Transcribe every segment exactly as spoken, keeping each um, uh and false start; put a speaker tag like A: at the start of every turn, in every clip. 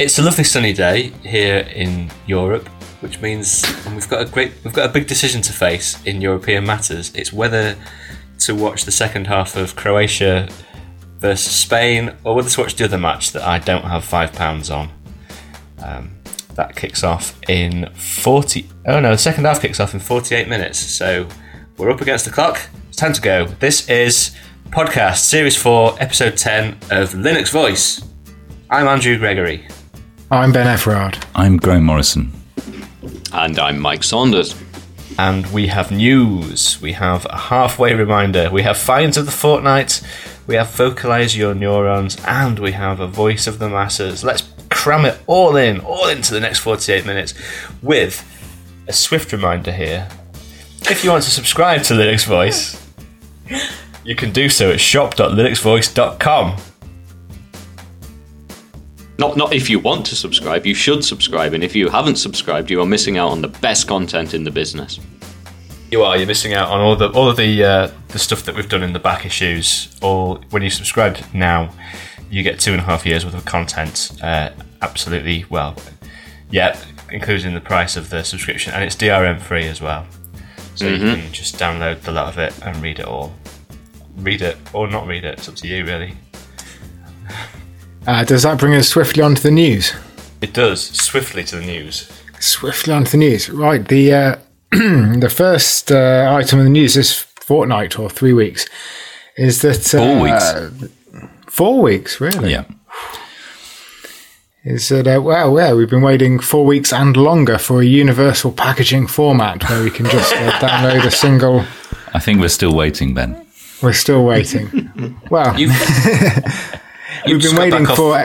A: It's a lovely sunny day here in Europe, which means we've got a great, we've got a big decision to face in European matters. It's whether to watch the second half of Croatia versus Spain, or whether to watch the other match that I don't have five pounds on. Um, that kicks off in forty. Oh no, the second half kicks off in forty-eight minutes. So we're up against the clock. It's time to go. This is podcast series four, episode ten of Linux Voice. I'm Andrew Gregory.
B: I'm Ben Everard.
C: I'm Graham Morrison.
D: And I'm Mike Saunders.
A: And we have news. We have a halfway reminder. We have finds of the fortnight. We have vocalize your neurons, and we have a voice of the masses. Let's cram it all in, all into the next forty-eight minutes with a swift reminder here. If you want to subscribe to Linux Voice, you can do so at shop dot linux voice dot com.
D: Not not if you want to subscribe, you should subscribe. And if you haven't subscribed, you are missing out on the best content in the business.
A: You are. You're missing out on all the all of the uh, the stuff that we've done in the back issues. Or when you subscribe now, you get two and a half years worth of content. Uh, absolutely. Well, yeah, including the price of the subscription, and it's D R M free as well. So mm-hmm. you can just download the lot of it and read it all. Read it or not read it. It's up to you, really.
B: Uh, does that bring us swiftly onto the news?
A: It does. Swiftly to the news. Swiftly
B: onto the news. Right. The uh, the first uh, item of the news this fortnight or three weeks is that... Uh,
C: four weeks.
B: Four weeks, really?
C: Yeah.
B: Is that, uh, well, yeah, we've been waiting four weeks and longer for a universal packaging format where we can just uh, download a single...
C: I think we're still waiting, Ben.
B: We're still waiting. Well... We've been waiting for...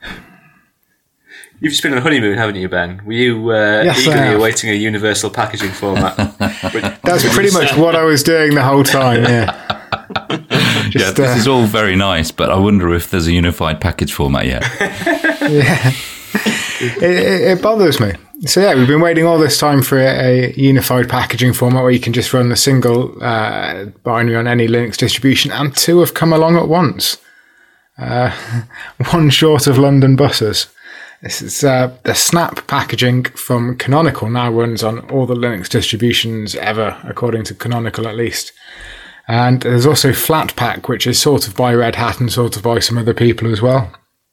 A: You've just been on a honeymoon, haven't you, Ben? Were you uh,
B: yes,
A: eagerly awaiting a universal packaging format?
B: That's pretty much what I was doing the whole time, yeah.
C: Just, yeah, this uh, is all very nice, but I wonder if there's a unified package format yet.
B: Yeah. It, it, it bothers me. So, yeah, we've been waiting all this time for a, a unified packaging format where you can just run the single uh, binary on any Linux distribution, and two have come along at once. Uh, one short of London buses. This is uh, the Snap packaging from Canonical now runs on all the Linux distributions ever, according to Canonical at least. And there's also Flatpak, which is sort of by Red Hat and sort of by some other people as well.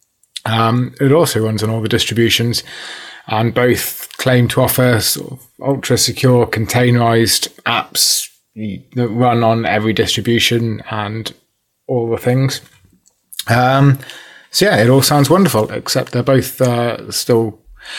B: Um, it also runs on all the distributions, and both claim to offer sort of ultra secure containerized apps that run on every distribution and all the things. Um, so yeah, it all sounds wonderful, except they're both uh, still,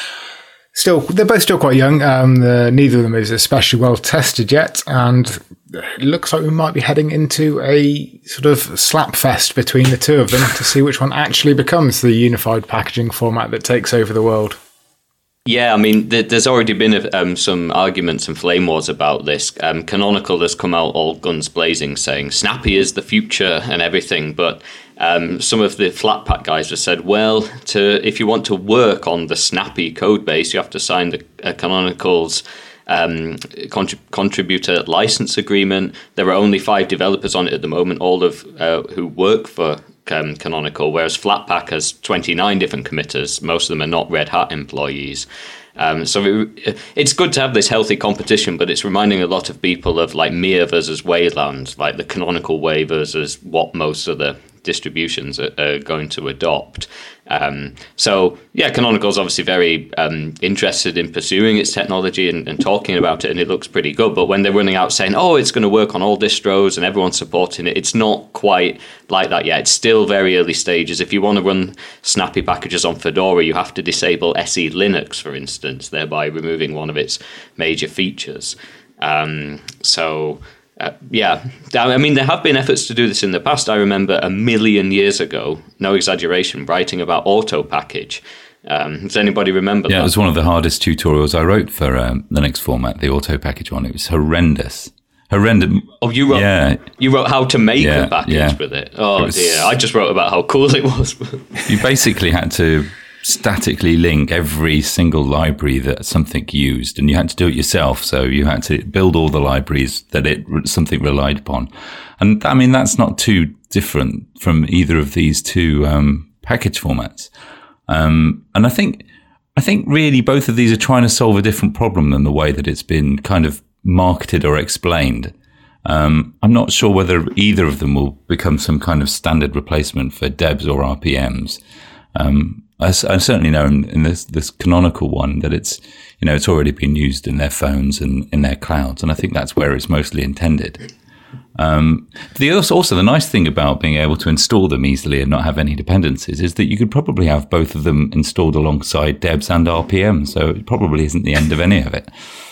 B: still, they're both still quite young. Um, the, neither of them is especially well tested yet, and it looks like we might be heading into a sort of slap fest between the two of them to see which one actually becomes the unified packaging format that takes over the world.
D: Yeah, I mean, th- there's already been um, some arguments and flame wars about this. Um, Canonical has come out all guns blazing saying Snappy is the future and everything, but um, some of the Flatpak guys have said, well, to if you want to work on the Snappy code base, you have to sign the uh, Canonical's um, contrib- contributor license agreement. There are only five developers on it at the moment, all of uh, who work for Um, Canonical, whereas Flatpak has twenty-nine different committers. Most of them are not Red Hat employees. Um, so it, it's good to have this healthy competition, but it's reminding a lot of people of like Mir versus Wayland, like the Canonical way versus what most of the distributions are, are going to adopt. Um, so yeah, Canonical is obviously very um, interested in pursuing its technology and, and talking about it, and it looks pretty good. But when they're running out saying, oh, it's going to work on all distros and everyone's supporting it, it's not quite like that yet. It's still very early stages. If you want to run Snappy packages on Fedora, you have to disable S E Linux, for instance, thereby removing one of its major features. Um, so... Uh, yeah, I mean, there have been efforts to do this in the past. I remember a million years ago, no exaggeration, writing about Auto Package. Um, does anybody remember
C: yeah, that? Yeah, it was one of the hardest tutorials I wrote for um, the Linux format, the Auto Package one. It was horrendous. Horrendous.
D: Oh, you wrote
C: yeah.
D: You wrote how to make
C: yeah,
D: a package
C: yeah.
D: with it. Oh,
C: it was,
D: dear. I just wrote about how cool it was.
C: You basically had to statically link every single library that something used, and you had to do it yourself. So you had to build all the libraries that it something relied upon. And I mean, that's not too different from either of these two um, package formats. Um, and I think, I think really both of these are trying to solve a different problem than the way that it's been kind of marketed or explained. Um, I'm not sure whether either of them will become some kind of standard replacement for D E Bs or R P Ms. Um, I, I certainly know in, in this, this Canonical one that it's, you know, it's already been used in their phones and in their clouds. And I think that's where it's mostly intended. Um, the also, also the nice thing about being able to install them easily and not have any dependencies is that you could probably have both of them installed alongside D E Bs and R P Ms. So it probably isn't the end of any of it.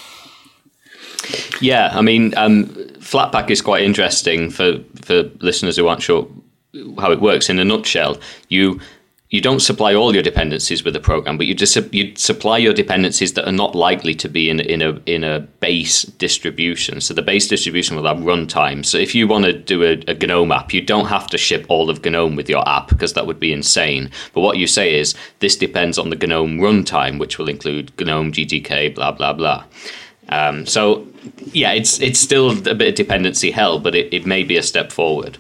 D: Yeah, I mean, um, Flatpak is quite interesting for, for listeners who aren't sure how it works. In a nutshell, you you don't supply all your dependencies with a program, but you just you supply your dependencies that are not likely to be in in a in a base distribution. So the base distribution will have runtime. So if you want to do a, a GNOME app, you don't have to ship all of GNOME with your app because that would be insane. But what you say is this depends on the GNOME runtime, which will include GNOME, G T K, blah blah blah. Um, so yeah, it's it's still a bit of dependency hell, but it, it may be a step forward.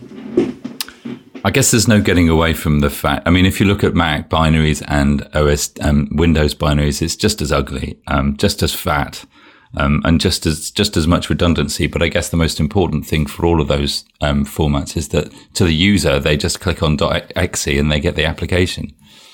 C: I guess there's no getting away from the fact. I mean, if you look at Mac binaries and O S um, Windows binaries, it's just as ugly, um, just as fat, um, and just as just as much redundancy. But I guess the most important thing for all of those um, formats is that to the user, they just click on .exe and they get the application.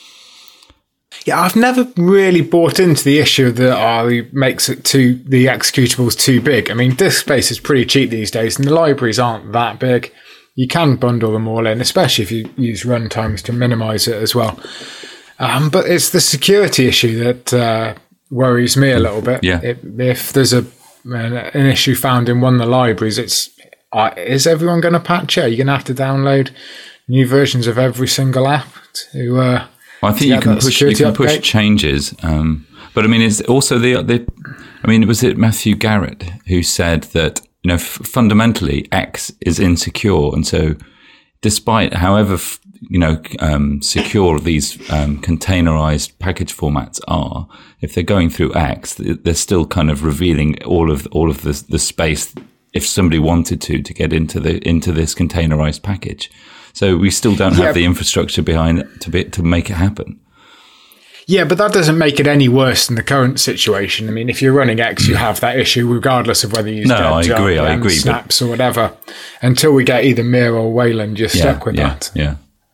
B: Yeah, I've never really bought into the issue that oh, makes it too the executables too big. I mean, disk space is pretty cheap these days, and the libraries aren't that big. You can bundle them all in, especially if you use runtimes to minimize it as well. Um, but it's the security issue that uh, worries me a little bit.
C: Yeah.
B: If, if there's a an, an issue found in one of the libraries, it's uh, is everyone going to patch it? Are you going to have to download new versions of every single app to? Uh,
C: Well, I think you can push you can push changes, um, but I mean, it's also the the. I mean, was it Matthew Garrett who said that you know f- fundamentally X is insecure, and so despite however f- you know um, secure these um, containerized package formats are, if they're going through X, they're still kind of revealing all of all of the the space if somebody wanted to to get into the into this containerized package. So we still don't have yeah. the infrastructure behind it to be, to make it happen.
B: Yeah, but that doesn't make it any worse than the current situation. I mean, if you're running X, you have that issue regardless of whether you use
C: no, I agree, I agree,
B: snaps or whatever. Until we get either Mir or Wayland, you're
C: yeah,
B: stuck with
C: yeah,
B: that.
C: Yeah.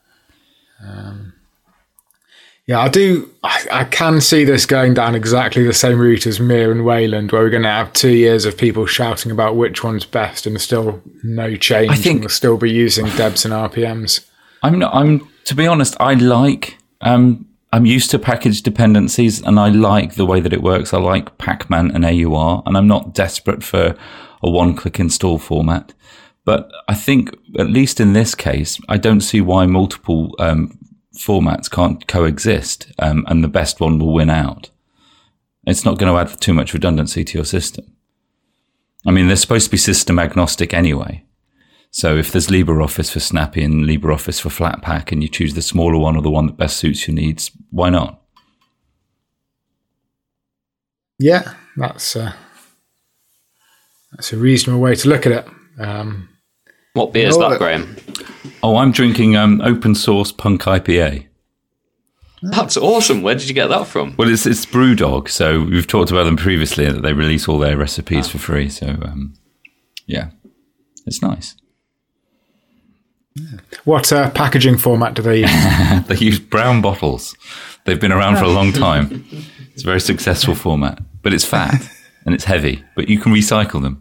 B: Um, yeah, I do. I, I can see this going down exactly the same route as Mir and Wayland, where we're going to have two years of people shouting about which one's best, and still no change. I think we'll still be using D E Bs and R P Ms.
C: I'm not. I'm to be honest. I like. Um, I'm used to package dependencies, and I like the way that it works. I like Pacman and A U R, and I'm not desperate for a one-click install format. But I think, at least in this case, I don't see why multiple um, formats can't coexist, um, and the best one will win out. It's not going to add too much redundancy to your system. I mean, they're supposed to be system agnostic anyway. So if there's LibreOffice for Snappy and LibreOffice for Flatpak, and you choose the smaller one or the one that best suits your needs, why not?
B: Yeah, that's a, that's a reasonable way to look at it. Um,
D: what beer is that, Graham?
C: Oh, I'm drinking um, open source Punk I P A.
D: That's awesome. Where did you get that from?
C: Well, it's it's Brewdog. So we've talked about them previously, that they release all their recipes oh. for free. So um, yeah, it's nice.
B: Yeah. What uh, packaging format do they use?
C: They use brown bottles. They've been around for a long time. It's a very successful format, but it's fat and it's heavy, but you can recycle them.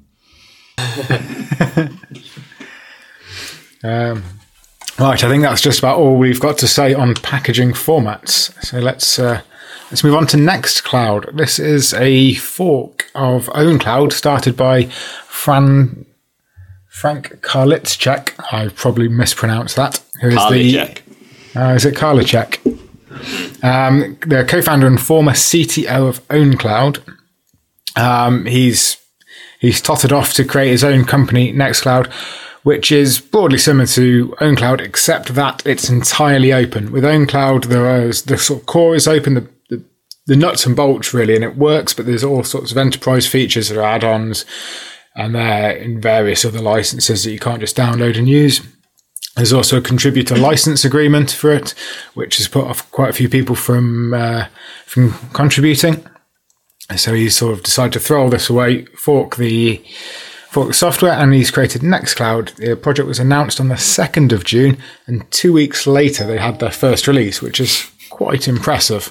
B: um, right, I think that's just about all we've got to say on packaging formats. So let's uh, let's move on to Nextcloud. This is a fork of OwnCloud started by Fran. Frank Karliczek, I probably mispronounced that. Who is
D: Karliczek.
B: the? Uh, is it Karliczek? Um, the co-founder and former C T O of OwnCloud. Um, he's he's tottered off to create his own company, Nextcloud, which is broadly similar to OwnCloud, except that it's entirely open. With OwnCloud, there is the sort of core is open, the, the the nuts and bolts really, and it works. But there's all sorts of enterprise features that are add-ons. And they're in various other licenses that you can't just download and use. There's also a contributor license agreement for it, which has put off quite a few people from uh, from contributing. So he's sort of decided to throw all this away, fork the fork the software, and he's created Nextcloud. The project was announced on the second of June, and two weeks later they had their first release, which is quite impressive.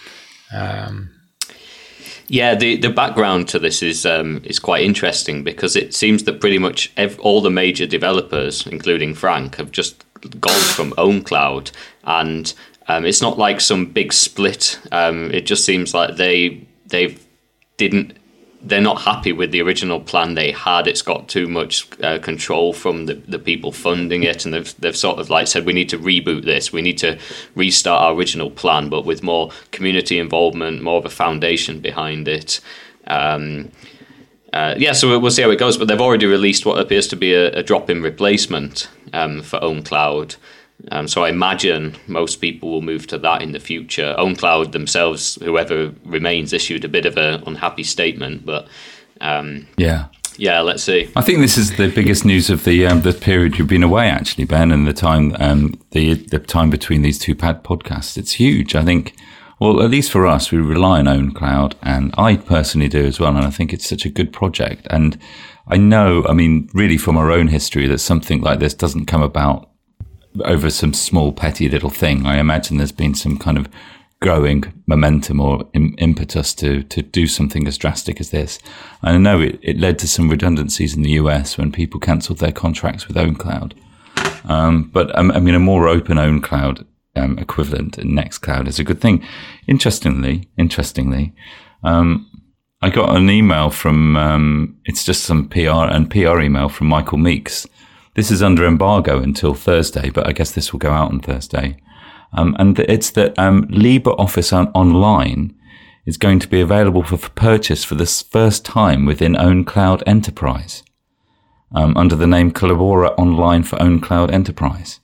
B: Um,
D: Yeah, the, the background to this is um, is quite interesting, because it seems that pretty much ev- all the major developers, including Frank, have just gone from OwnCloud, and um, it's not like some big split. Um, it just seems like they they didn't. They're not happy with the original plan they had. It's got too much uh, control from the, the people funding it, and they've they've sort of like said, we need to reboot this. We need to restart our original plan, but with more community involvement, more of a foundation behind it. Um, uh, yeah, so we'll see how it goes. But they've already released what appears to be a, a drop-in replacement um, for OwnCloud. Um, so I imagine most people will move to that in the future. OwnCloud themselves, whoever remains, issued a bit of an unhappy statement, but um,
C: yeah,
D: yeah, let's see.
C: I think this is the biggest news of the um, the period you've been away, actually, Ben, and the time um, the the time between these two pad podcasts. It's huge. I think, well, at least for us, we rely on OwnCloud, and I personally do as well. And I think it's such a good project. And I know, I mean, really from our own history, that something like this doesn't come about over some small petty little thing. I imagine there's been some kind of growing momentum or im- impetus to to do something as drastic as this. And I know it, it led to some redundancies in the U S when people cancelled their contracts with OwnCloud. Um, but um, I mean, a more open OwnCloud um, equivalent in Nextcloud is a good thing. Interestingly, interestingly, um, I got an email from, um, it's just some P R and P R email from Michael Meeks. This is under embargo until Thursday, but I guess this will go out on Thursday. Um, and it's that um, LibreOffice on- Online is going to be available for, for purchase for the first time within OwnCloud Enterprise, um, under the name Collabora Online for OwnCloud Enterprise.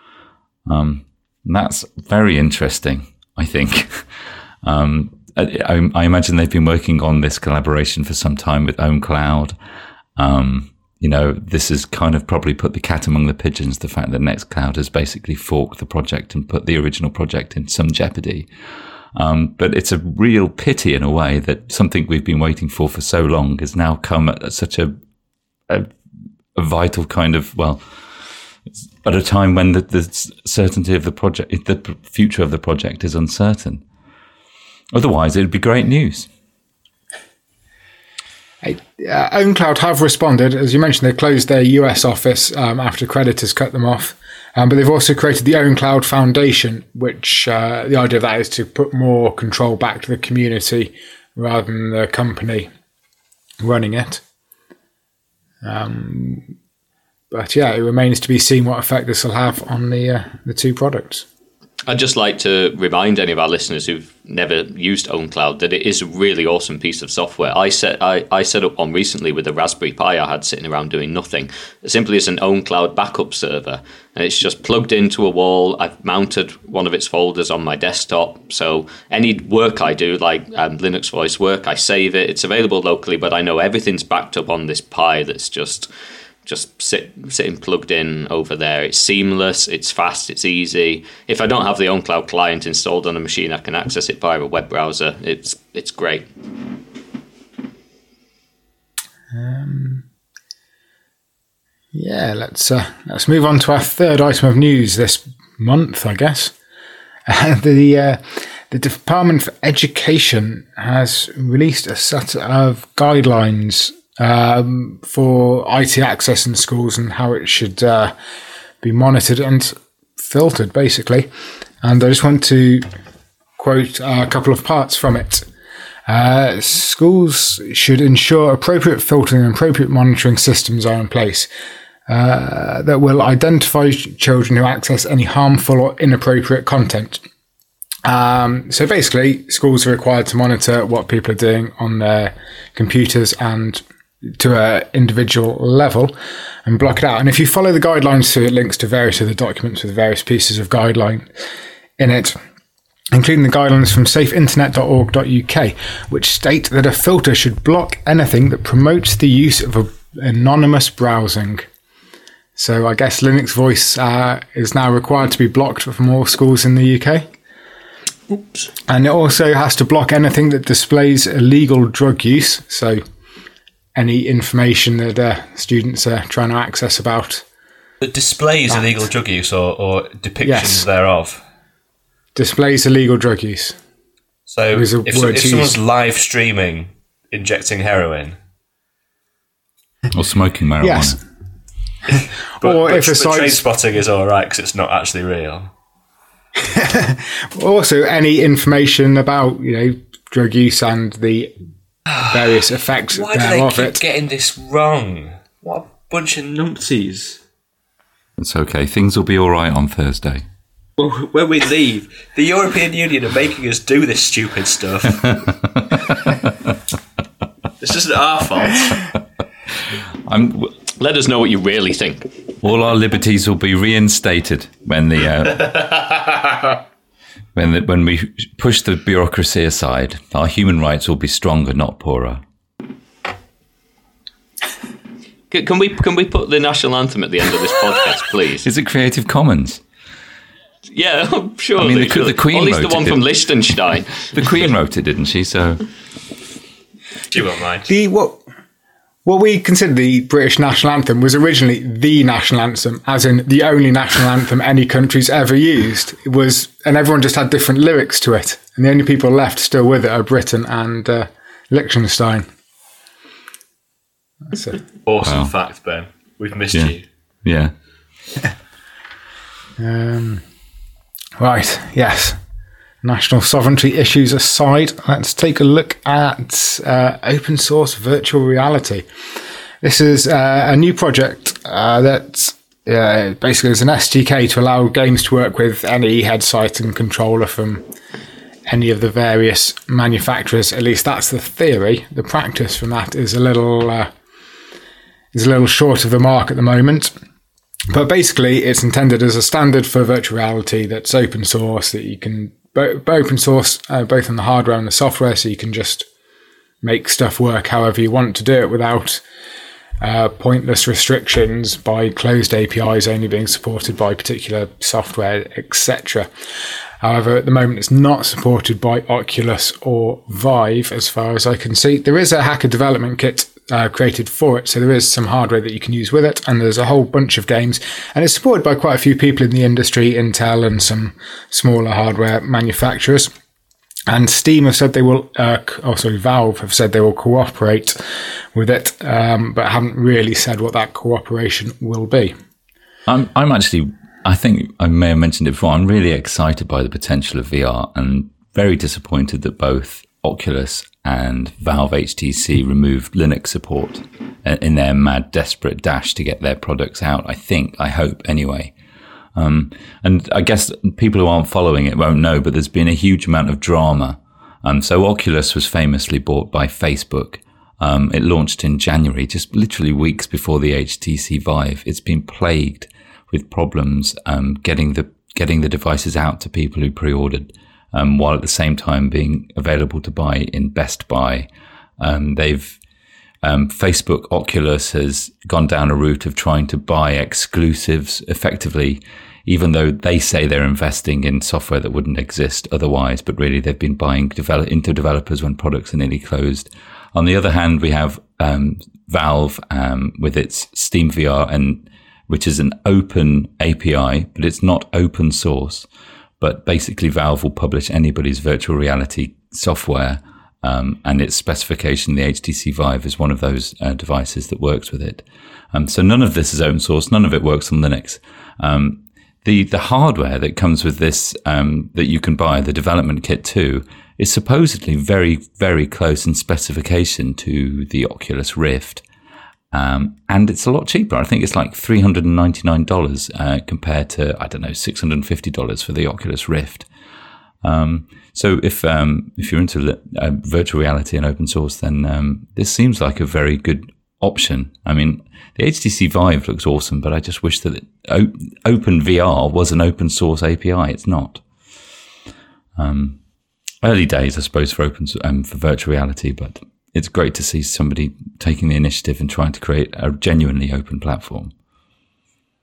C: Um, that's very interesting, I think. um, I, I imagine they've been working on this collaboration for some time with OwnCloud. Um, You know, this has kind of probably put the cat among the pigeons, the fact that Nextcloud has basically forked the project and put the original project in some jeopardy. Um, but it's a real pity in a way that something we've been waiting for for so long has now come at such a, a, a vital kind of, well, at a time when the, the certainty of the project, the future of the project is uncertain. Otherwise, it would be great news.
B: Uh, OwnCloud have responded. As you mentioned, they closed their U S office um, after creditors cut them off. Um, but they've also created the OwnCloud Foundation, which uh, the idea of that is to put more control back to the community rather than the company running it. Um, but yeah, it remains to be seen what effect this will have on the uh, the two products.
D: I'd just like to remind any of our listeners who've never used OwnCloud that it is a really awesome piece of software. I set I, I set up one recently with a Raspberry Pi I had sitting around doing nothing. It simply is an OwnCloud backup server, and it's just plugged into a wall. I've mounted one of its folders on my desktop, so any work I do, like um, Linux Voice work, I save it. It's available locally, but I know everything's backed up on this Pi that's just... just sit, sitting plugged in over there. It's seamless, it's fast, it's easy. If I don't have the OwnCloud client installed on a machine, I can access it via a web browser. It's it's great.
B: Um, yeah, let's uh, let's move on to our third item of news this month, I guess. Uh, the uh, the Department for Education has released a set of guidelines Um, for I T access in schools and how it should uh, be monitored and filtered, basically. And I just want to quote a couple of parts from it. Uh, schools should ensure appropriate filtering and appropriate monitoring systems are in place uh, that will identify children who access any harmful or inappropriate content. Um, so basically, schools are required to monitor what people are doing on their computers and to an individual level and block it out. And if you follow the guidelines through, it links to various other documents with various pieces of guideline in it, including the guidelines from safe internet dot org dot U K, which state that a filter should block anything that promotes the use of a, anonymous browsing. So I guess Linux Voice uh, is now required to be blocked from all schools in the U K.
A: Oops.
B: And it also has to block anything that displays illegal drug use. So any information that uh, students are trying to access about.
A: That displays
B: that.
A: illegal drug use or, or depictions
B: Yes.
A: thereof.
B: Displays illegal drug use.
A: So
B: There is a
A: if, so-
B: word
A: if
B: to
A: someone's
B: use.
A: live streaming injecting heroin,
C: Or smoking marijuana.
B: Yes.
A: but,
B: Or
A: but,
B: if a
A: but
B: site's-
A: trade spotting is all right because it's not actually real.
B: Also, any information about, you know, drug use and the various effects
A: Why do they
B: thereof
A: keep
B: it.
A: getting this wrong? What a bunch of numpties.
C: It's okay. Things will be all right on Thursday.
A: Well, when we leave, the European Union are making us do this stupid stuff. It's just our fault.
C: I'm,
D: Let us know what you really think.
C: all our liberties will be reinstated when the uh, when the, when we push the bureaucracy aside. Our human rights will be stronger, not poorer.
D: C- Can we can we put the national anthem at the end of this podcast, please?
C: Is it Creative Commons?
D: Yeah, I'm sure.
C: I mean, the-
D: surely.
C: the Queen
D: Or at least
C: wrote
D: the one
C: it,
D: from
C: didn't-
D: Liechtenstein.
C: The Queen wrote it, didn't she? So
A: You won't mind.
B: The, what, what we consider the British national anthem was originally the national anthem, as in the only national anthem any country's ever used. It was, and everyone just had different lyrics to it. And the only people left still with it are Britain and uh, Liechtenstein. That's it.
A: Awesome
C: Wow.
A: fact, Ben. We've missed
C: Yeah.
A: you.
C: yeah.
B: Um, right, yes. National sovereignty issues aside, let's take a look at uh, open source virtual reality. This is uh, a new project uh, that uh, basically is an S D K to allow games to work with any headset and controller from any of the various manufacturers. At least that's the theory. The practice from that is a little uh, is a little short of the mark at the moment. But basically, it's intended as a standard for virtual reality that's open source, that you can bo- open source uh, both on the hardware and the software, so you can just make stuff work however you want to do it without uh, pointless restrictions by closed A P Is only being supported by particular software, et cetera. However, at the moment, it's not supported by Oculus or Vive, as far as I can see. There is a hacker development kit uh, created for it, so there is some hardware that you can use with it, and there's a whole bunch of games, and it's supported by quite a few people in the industry, Intel and some smaller hardware manufacturers. And Steam have said they will, uh, oh sorry, Valve have said they will cooperate with it, um, but haven't really said what that cooperation will be.
C: I'm I'm actually, I think I may have mentioned it before, I'm really excited by the potential of V R and very disappointed that both Oculus and Valve H T C removed Linux support in their mad, desperate dash to get their products out. I think, I hope anyway. Um, and I guess people who aren't following it won't know, but there's been a huge amount of drama. Um, so Oculus was famously bought by Facebook. Um, it launched in January, just literally weeks before the H T C Vive. It's been plagued with problems um, getting the getting the devices out to people who pre-ordered, um, while at the same time being available to buy in Best Buy. Um, they've um, Facebook Oculus has gone down a route of trying to buy exclusives effectively, even though they say they're investing in software that wouldn't exist otherwise, but really they've been buying develop- into developers when products are nearly closed. On the other hand, we have um, Valve um, with its Steam V R, and which is an open A P I, but it's not open source. But basically, Valve will publish anybody's virtual reality software, um, and its specification, the H T C Vive, is one of those uh, devices that works with it. Um, so none of this is open source. None of it works on Linux. Um, the the hardware that comes with this, um, that you can buy, the development kit too, is supposedly very, very close in specification to the Oculus Rift. Um, and it's a lot cheaper. I think it's like three hundred ninety-nine dollars uh, compared to, I don't know, six hundred fifty dollars for the Oculus Rift. Um, so if um, if you're into uh, virtual reality and open source, then um, this seems like a very good option. I mean, the H T C Vive looks awesome, but I just wish that it, o- OpenVR was an open source A P I. It's not. Um, early days, I suppose, for open um, for virtual reality, but it's great to see somebody taking the initiative and trying to create a genuinely open platform.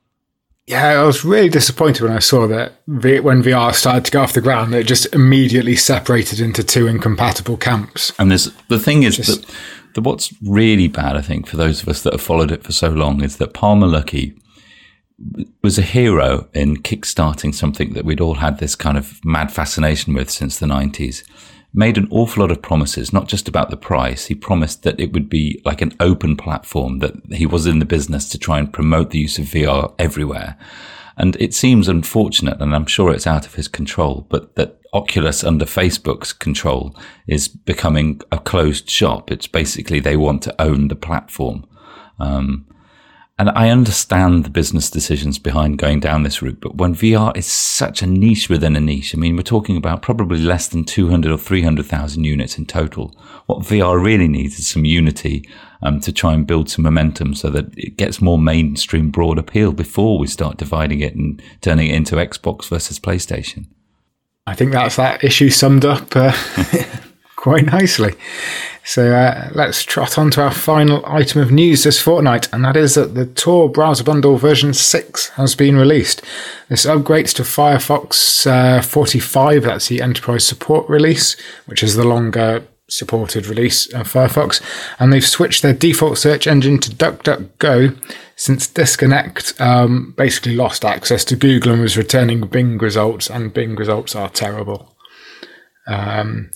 B: Yeah, I was really disappointed when I saw that v- when V R started to go off the ground, it just immediately separated into two incompatible camps.
C: And there's, the thing is
B: Just-
C: that, that what's really bad, I think, for those of us that have followed it for so long, is that Palmer Luckey was a hero in kickstarting something that we'd all had this kind of mad fascination with since the nineties. Made an awful lot of promises, not just about the price. He promised that it would be like an open platform, that he was in the business to try and promote the use of V R everywhere. And it seems unfortunate, and I'm sure it's out of his control, but that Oculus under Facebook's control is becoming a closed shop. It's basically they want to own the platform. Um, And I understand the business decisions behind going down this route, but when V R is such a niche within a niche, I mean, we're talking about probably less than two hundred or three hundred thousand units in total. What V R really needs is some unity um, to try and build some momentum so that it gets more mainstream broad appeal before we start dividing it and turning it into Xbox versus PlayStation.
B: I think that's that issue summed up uh, quite nicely. So uh, let's trot on to our final item of news this fortnight, and that is that the Tor Browser Bundle version six has been released. This upgrades to Firefox uh, forty-five, that's the enterprise support release, which is the longer supported release of Firefox, and they've switched their default search engine to DuckDuckGo since Disconnect um, basically lost access to Google and was returning Bing results, and Bing results are terrible. Um...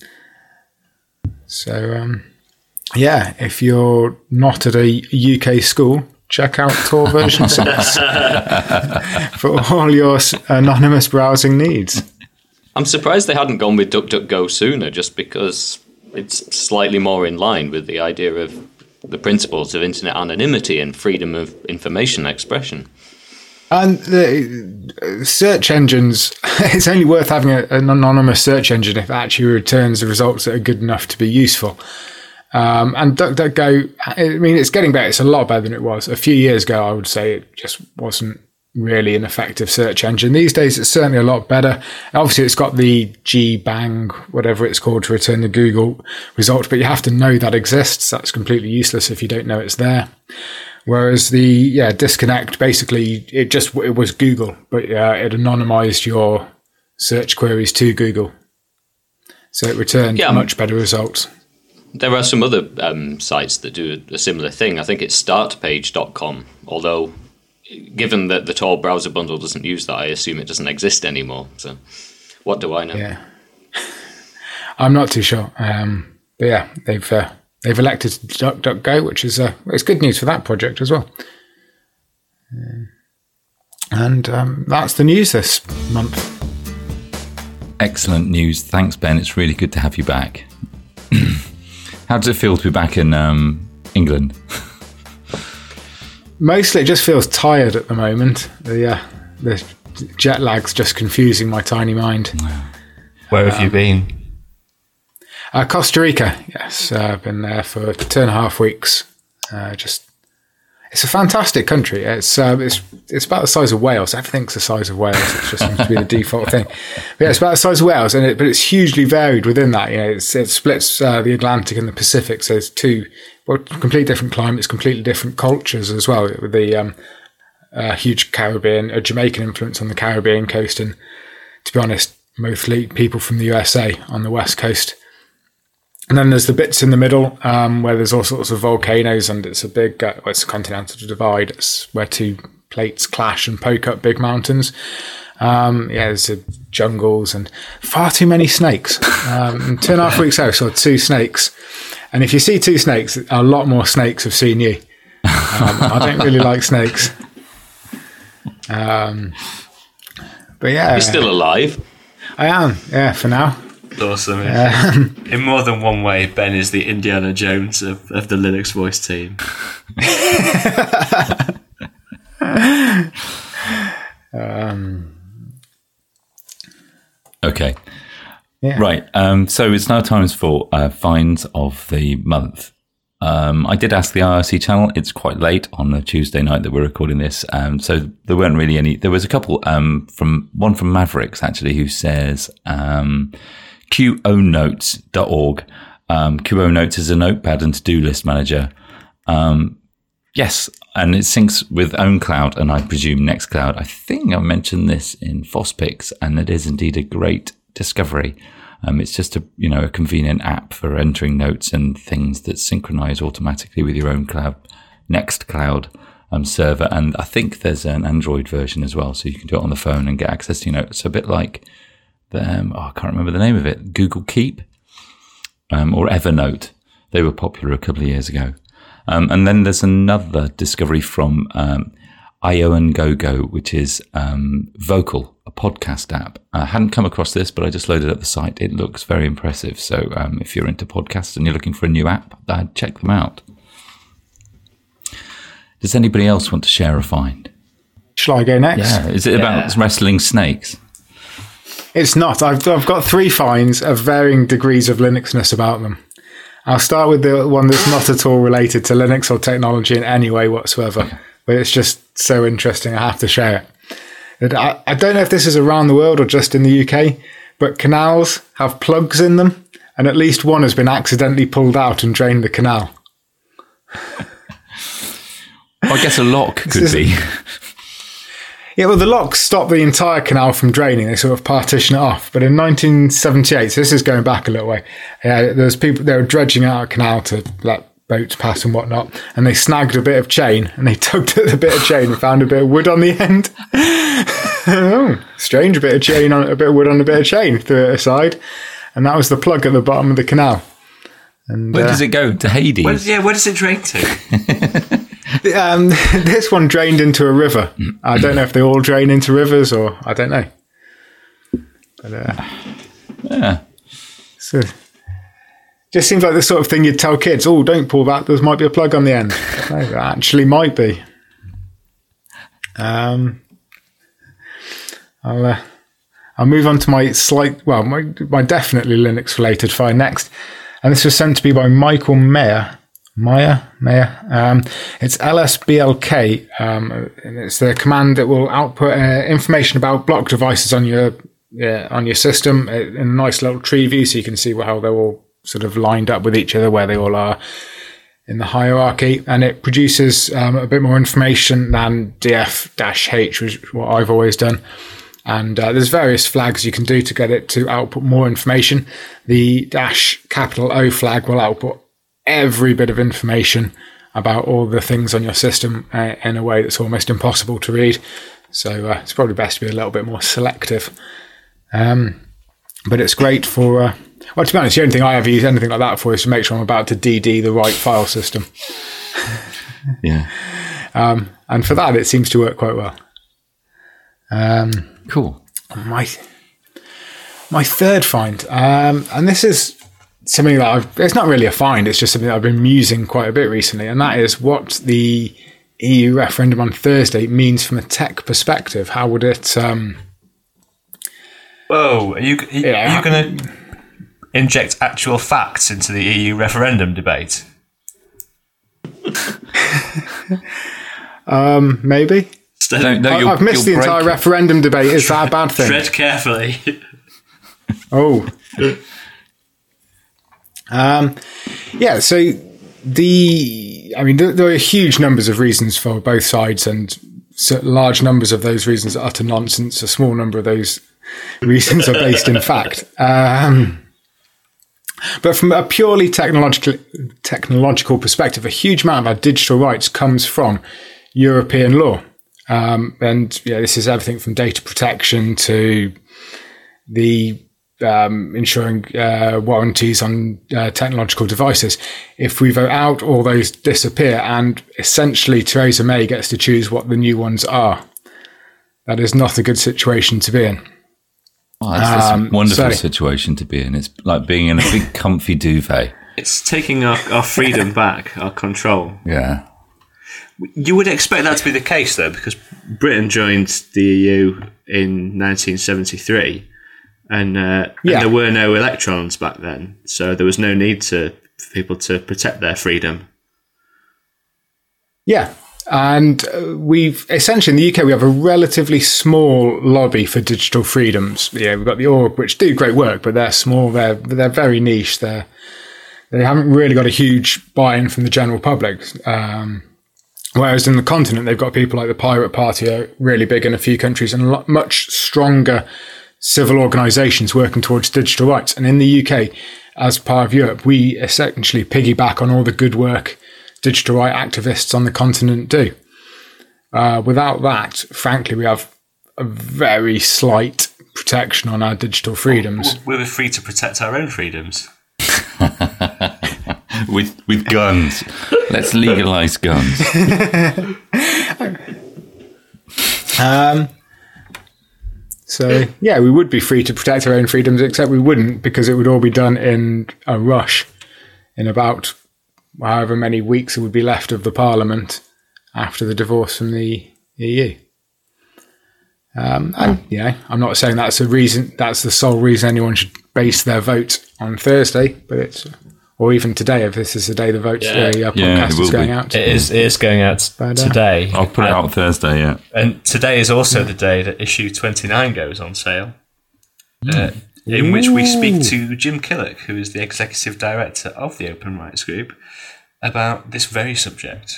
B: So, um, yeah, if you're not at a U K school, check out Tor version six for all your anonymous browsing needs.
D: I'm surprised they hadn't gone with DuckDuckGo sooner, just because it's slightly more in line with the idea of the principles of internet anonymity and freedom of information expression.
B: And the search engines, it's only worth having a, an anonymous search engine if it actually returns the results that are good enough to be useful. Um, and DuckDuckGo, I mean, it's getting better. It's a lot better than it was. A few years ago, I would say it just wasn't really an effective search engine. These days, it's certainly a lot better. Obviously, it's got the G-Bang, whatever it's called, to return the Google result, but you have to know that exists. That's completely useless if you don't know it's there. Whereas the yeah Disconnect, basically it just it was Google, but uh, it anonymized your search queries to Google, so it returned
D: yeah,
B: much better results.
D: There are some other um, sites that do a similar thing. I think it's start page dot com, although given that the Tor browser bundle doesn't use that, I assume it doesn't exist anymore. So what do I know?
B: Yeah, I'm not too sure. Um, but yeah, they've. Uh, They've elected DuckDuckGo, which is uh, it's good news for that project as well. Um, and um, that's the news this month.
C: Excellent news. Thanks, Ben. It's really good to have you back. How does it feel to be back in um, England?
B: Mostly it just feels tired at the moment. The, uh, the jet lag's just confusing my tiny mind.
A: Where have um, you been?
B: Uh, Costa Rica, yes. Uh, I've been there for two and a half weeks. Uh, just, it's a fantastic country. It's uh, it's it's about the size of Wales. Everything's the size of Wales. It just seems to be the default thing. But yeah, it's about the size of Wales, and it, but it's hugely varied within that. You know, it's, it splits uh, the Atlantic and the Pacific. So it's two well, completely different climates, completely different cultures as well. With the um, uh, huge Caribbean, a Jamaican influence on the Caribbean coast, and to be honest, mostly people from the U S A on the west coast. And then there's the bits in the middle um, where there's all sorts of volcanoes, and it's a big, uh, well, it's a continental divide. It's where two plates clash and poke up big mountains. Um, yeah, there's uh, jungles and far too many snakes. Um, two and a half weeks out, I saw two snakes. And if you see two snakes, a lot more snakes have seen you. Um, I don't really like snakes. Um, but yeah.
D: You're still alive.
B: I am, yeah, for now.
A: Awesome. Um, in more than one way, Ben is the Indiana Jones of, of the Linux Voice team.
B: um,
C: okay.
B: Yeah.
C: Right. Um, so it's now time for uh, finds of the month. Um, I did ask the I R C channel. It's quite late on a Tuesday night that we're recording this. Um, so there weren't really any. There was a couple um, from one from Mavericks, actually, who says... Um, Q O notes dot org. Um, Q O Notes is a notepad and to-do list manager. Um, Yes, and it syncs with OwnCloud and I presume Nextcloud. I think I mentioned this in FOSPIX, and it is indeed a great discovery. Um, it's just a you know a convenient app for entering notes and things that synchronize automatically with your own cloud, Nextcloud um, server. And I think there's an Android version as well, so you can do it on the phone and get access to your notes. A bit like the um, oh, I can't remember the name of it, Google Keep um, or Evernote. They were popular a couple of years ago. Um, and then there's another discovery from um, IONGoGo, which is um, Vocal, a podcast app. I hadn't come across this, but I just loaded up the site. It looks very impressive. So um, if you're into podcasts and you're looking for a new app, I'd check them out. Does anybody else want to share a find?
B: Shall I go next?
C: Yeah. Is it about
A: Yeah.
C: wrestling snakes?
B: It's not. I've, I've got three finds of varying degrees of Linuxness about them. I'll start with the one that's not at all related to Linux or technology in any way whatsoever, but it's just so interesting I have to share it. I, I don't know if this is around the world or just in the U K, but canals have plugs in them, and at least one has been accidentally pulled out and drained the canal.
C: Well, I guess a lock could be.
B: Yeah, well, the locks stop the entire canal from draining. They sort of partition it off. But in nineteen seventy-eight, so this is going back a little way, yeah, there's people, they were dredging out a canal to let boats pass and whatnot, and they snagged a bit of chain, and they tugged at the bit of chain and found a bit of wood on the end. Oh, strange, a bit of chain on a bit of wood on a bit of chain, threw it aside, and that was the plug at the bottom of the canal. And
C: Where
B: uh,
C: does it go? To Hades?
A: Where, yeah, where does it drain to?
B: Um, this one drained into a river. I don't know if they all drain into rivers or I don't know. But uh,
C: Yeah.
B: so just seems like the sort of thing you'd tell kids, oh, don't pull that, there might be a plug on the end. No, there actually might be. Um, I'll, uh, I'll move on to my slight, well, my, my definitely Linux related file next. And this was sent to me by Michael Mayer. Maya, Maya. Um, it's L S B L K, um, and it's the command that will output uh, information about block devices on your uh, on your system in a nice little tree view, so you can see how they're all sort of lined up with each other, where they all are in the hierarchy. And it produces um, a bit more information than D F H, which is what I've always done. And uh, there's various flags you can do to get it to output more information. The dash capital O flag will output every bit of information about all the things on your system uh, in a way that's almost impossible to read. So uh, it's probably best to be a little bit more selective. Um, but it's great for, uh, well, to be honest, the only thing I ever use anything like that for is to make sure I'm about to D D the right file system.
C: Yeah.
B: Um, and for that, it seems to work quite well. Um,
C: Cool.
B: my, my third find, um, and this is something that I've, it's not really a find, it's just something that I've been musing quite a bit recently, and that is what the E U referendum on Thursday means from a tech perspective. How would it... Um,
A: Whoa, are you, are
B: Yeah.
A: you going to inject actual facts into the E U referendum debate?
B: um, maybe?
C: No, no,
B: I,
C: you'll-
B: I've missed the
C: you'll
B: entire
C: break-
B: referendum debate. Is that a bad thing?
A: Tread carefully.
B: Oh. um, yeah, so the... I mean, there, there are huge numbers of reasons for both sides, and so large numbers of those reasons are utter nonsense. A small number of those reasons are based in fact. Um, but from a purely technological technological perspective, a huge amount of our digital rights comes from European law. Um, and yeah, this is everything from data protection to the um, ensuring uh, warranties on uh, technological devices. If we vote out, all those disappear, and essentially Theresa May gets to choose what the new ones are. That is not a good situation to be in.
C: Oh, that's
B: Um,
C: a wonderful
B: so-
C: situation to be in. It's like being in a big comfy duvet.
A: It's taking our, our freedom back, our control.
C: Yeah.
A: You would expect that to be the case, though, because Britain joined the E U in nineteen seventy-three, and, uh,
B: Yeah.
A: and there were no electrons back then, so there was no need to for people to protect their freedom.
B: Yeah. And uh, we've essentially in the U K, we have a relatively small lobby for digital freedoms. Yeah, we've got the Org, which do great work, but they're small. They're they're very niche. They're they haven't really got a huge buy-in from the general public. Um, Whereas in the continent, they've got people like the Pirate Party are really big in a few countries and a lot, much stronger civil organisations working towards digital rights. And in the U K, as part of Europe, we essentially piggyback on all the good work digital right activists on the continent do. Uh, without that, frankly, we have a very slight protection on our digital freedoms.
A: We were free to protect our own freedoms.
C: with with guns. Let's legalise guns.
B: um, so, yeah, we would be free to protect our own freedoms, except we wouldn't, because it would all be done in a rush in about however many weeks it would be left of the Parliament after the divorce from the E U. Um, and, you know, I'm not saying that's a reason, that's the sole reason anyone should base their vote on Thursday, but it's, or even today, if this is the day the vote,
A: Yeah.
B: the uh, podcast
C: Yeah, it
B: is
C: will
B: going
C: be.
B: out.
A: It is, it is going out
B: But, uh,
A: today.
C: I'll put it
A: And-
C: out Thursday, yeah.
A: And today is also the day that issue twenty-nine goes on sale, uh, in which we speak to Jim Killock, who is the executive director of the Open Rights Group, about this very subject.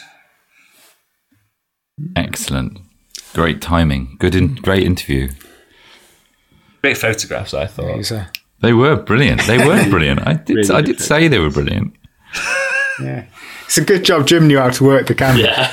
C: Excellent. Great timing. Good, in, great interview.
A: Great photographs, I thought.
B: He's, uh,
C: They were brilliant. They were brilliant. I did.
A: Really
C: I
A: good
C: did say they were brilliant.
B: yeah. It's a good job Jim knew how to work the camera.
A: Yeah.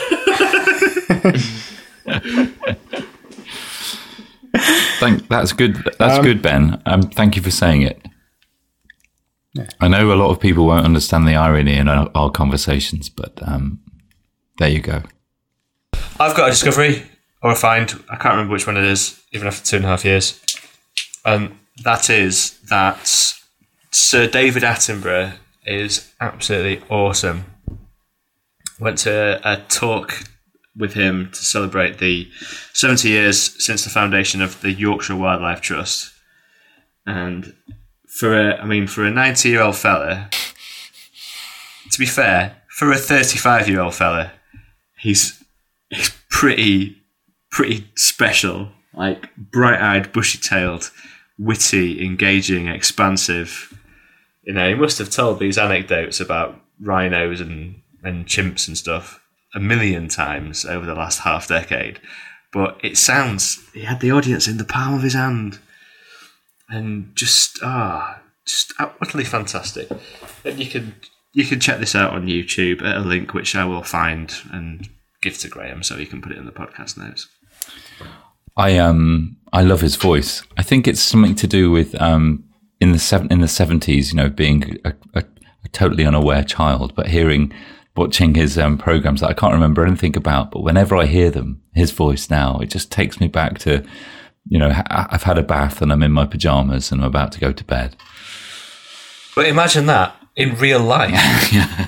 C: Thank. That's good. That's
B: Um,
C: good, Ben. Um, thank you for saying it.
B: Yeah.
C: I know a lot of people won't understand the irony in our, our conversations, but um, there you go.
A: I've got a discovery or a find. I can't remember which one it is, even after two and a half years. Um, that is that Sir David Attenborough is absolutely awesome. Went to a, a talk with him to celebrate the seventy years since the foundation of the Yorkshire Wildlife Trust. And for a, I mean, for a ninety-year-old fella, to be fair, for a thirty-five-year-old fella, he's he's pretty pretty special. Like bright-eyed, bushy-tailed, witty, engaging, expansive. You know, he must have told these anecdotes about rhinos and, and chimps and stuff a million times over the last half decade. But it sounds, he had the audience in the palm of his hand. And just, ah, just utterly fantastic. And you can, you can check this out on YouTube at a link which I will find and give to Graham so he can put it in the podcast notes.
C: I um I love his voice. I think it's something to do with um in the seven in the seventies, you know, being a, a, a totally unaware child, but hearing, watching his um, programs that I can't remember anything about. But whenever I hear them, his voice now, it just takes me back to, you know, ha- I've had a bath and I'm in my pajamas and I'm about to go to bed.
A: But imagine that in real life.
C: Yeah.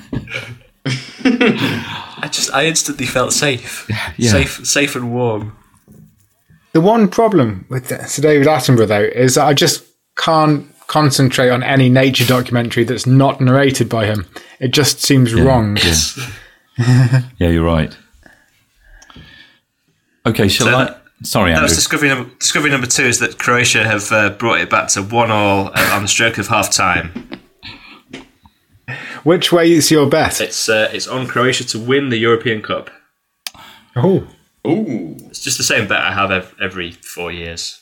A: I just, I instantly felt safe,
C: Yeah.
A: safe, safe and warm.
B: The one problem with Sir David Attenborough, though, is that I just can't concentrate on any nature documentary that's not narrated by him. It just seems wrong.
C: Yeah. Yeah, you're right. Okay, shall
A: So
C: I?
A: that-
C: Sorry,
A: That
C: Andrew.
A: was discovery number, discovery number two is that Croatia have uh, brought it back to one all uh, on the stroke of half time.
B: Which way is your bet?
A: It's uh, it's on Croatia to win the European Cup.
B: Oh,
D: Ooh.
A: It's just the same bet I have ev- every four years.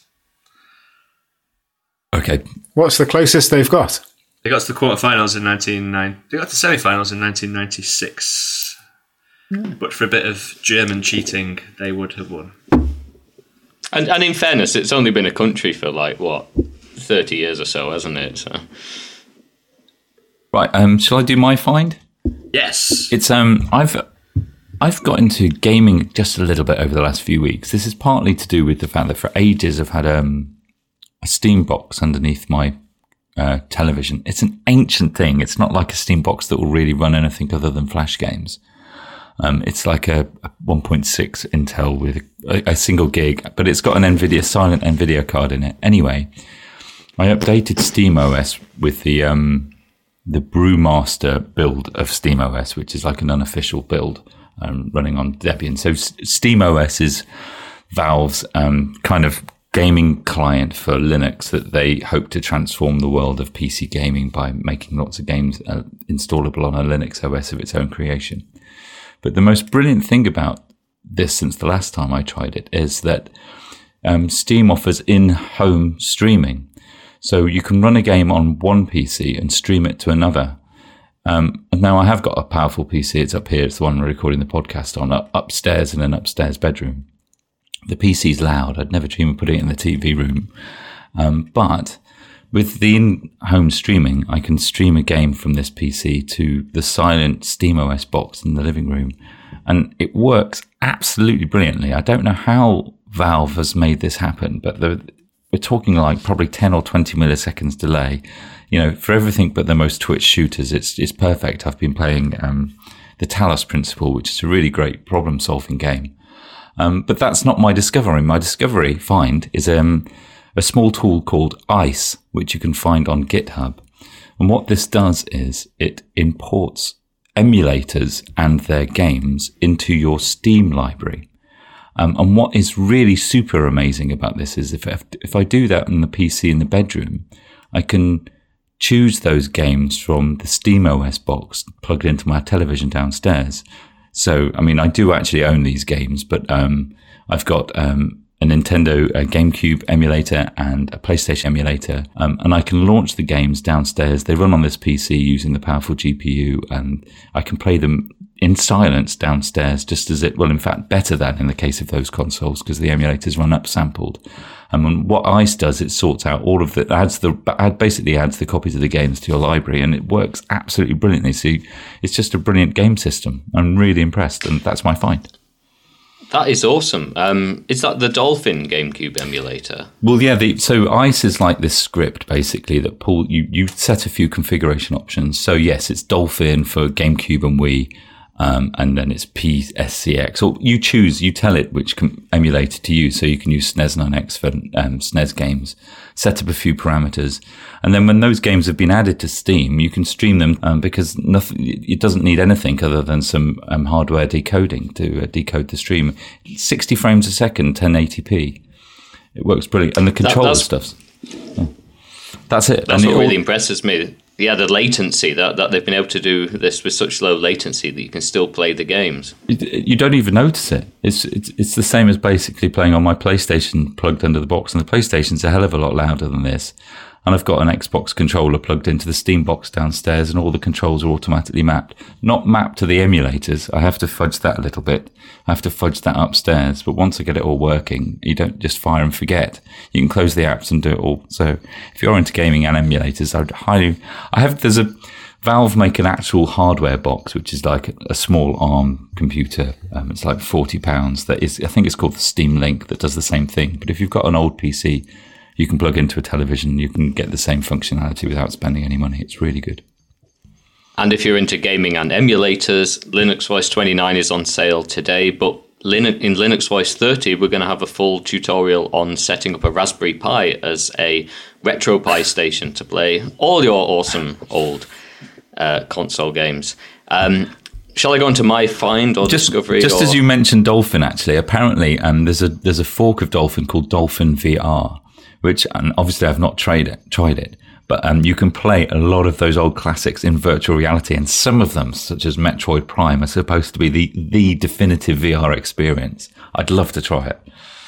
C: Okay.
B: what's the closest they've got?
A: They got to the quarterfinals in nineteen ninety. They got to the semi-finals in nineteen ninety-six. But for a bit of German cheating, they would have won.
D: And, and in fairness, it's only been a country for like, what, thirty years or so, hasn't it? So.
C: Right. Um. Shall I do my find?
A: Yes.
C: It's um. I've I've got into gaming just a little bit over the last few weeks. This is partly to do with the fact that for ages I've had um a Steam box underneath my uh, television. It's an ancient thing. It's not like a Steam box that will really run anything other than Flash games. Um, it's like a, a one point six Intel with a, a single gig, but it's got an NVIDIA silent NVIDIA card in it. Anyway, I updated SteamOS with the um, the Brewmaster build of SteamOS, which is like an unofficial build um, running on Debian. So S- SteamOS is Valve's um, kind of gaming client for Linux that they hope to transform the world of P C gaming by making lots of games uh, installable on a Linux O S of its own creation. But the most brilliant thing about this since the last time I tried it is that um, Steam offers in-home streaming. So you can run a game on one P C and stream it to another. Um, and now I have got a powerful P C. It's up here. It's the one we're recording the podcast on, up, upstairs in an upstairs bedroom. The P C's loud. I'd never dream of putting it in the T V room. Um, but with the in-home streaming, I can stream a game from this P C to the silent SteamOS box in the living room. And it works absolutely brilliantly. I don't know how Valve has made this happen, but we're talking like probably ten or twenty milliseconds delay. You know, for everything but the most Twitch shooters, it's it's perfect. I've been playing um, the Talos Principle, which is a really great problem-solving game. Um, but that's not my discovery. My discovery find is um, a small tool called Ice, which you can find on GitHub. And what this does is it imports emulators and their games into your Steam library. Um, and what is really super amazing about this is if if I do that on the P C in the bedroom, I can choose those games from the SteamOS box plugged into my television downstairs. So, I mean, I do actually own these games, but um, I've got um, a Nintendo a GameCube emulator and a PlayStation emulator, um, and I can launch the games downstairs. They run on this P C using the powerful G P U, and I can play them in silence downstairs, just as it, well, in fact, better than in the case of those consoles, because the emulators run upsampled. And when, what Ice does, it sorts out all of the, adds the, basically adds the copies of the games to your library, and it works absolutely brilliantly. So you, it's just a brilliant game system. I'm really impressed, and that's my find.
D: That is awesome. Um, is that the Dolphin GameCube emulator?
C: Well, yeah. The, so Ice is like this script, basically, that pull you, you set a few configuration options. So yes, it's Dolphin for GameCube and Wii. Um, and then it's P S C X, or you choose, you tell it which com- emulator to use. So you can use S N E S nine X for um, S N E S games, set up a few parameters. And then when those games have been added to Steam, you can stream them um, because nothing, it doesn't need anything other than some um, hardware decoding to uh, decode the stream. sixty frames a second, ten eighty p. It works brilliant. And the controller
D: that,
C: stuff. Yeah. That's it.
D: That's
C: and
D: what
C: it
D: really
C: all,
D: impresses me. Yeah, the latency, that, that they've been able to do this with such low latency that you can still play the games.
C: You don't even notice it. It's, it's it's the same as basically playing on my PlayStation plugged under the box, and the PlayStation's a hell of a lot louder than this. And I've got an Xbox controller plugged into the Steam box downstairs, and all the controls are automatically mapped. Not mapped to the emulators. I have to fudge that a little bit. I have to fudge that upstairs. But once I get it all working, you don't just fire and forget. You can close the apps and do it all. So if you're into gaming and emulators, I would highly... I have... There's a... Valve make an actual hardware box, which is like a, a small ARM computer. Um, it's like forty pounds. That is, I think it's called the Steam Link, that does the same thing. But if you've got an old P C... you can plug into a television, you can get the same functionality without spending any money. It's really good.
D: And if you're into gaming and emulators, Linux Voice twenty-nine is on sale today, but Linux, in Linux Voice thirty, we're going to have a full tutorial on setting up a Raspberry Pi as a RetroPie station to play all your awesome old uh, console games. Um, Shall I go into my find or
C: just,
D: discovery?
C: Just
D: or?
C: as you mentioned Dolphin, actually, apparently um, there's a there's a fork of Dolphin called Dolphin V R, which, and obviously I've not tried it, tried it, but um, you can play a lot of those old classics in virtual reality, and some of them, such as Metroid Prime, are supposed to be the, the definitive V R experience. I'd love to try it.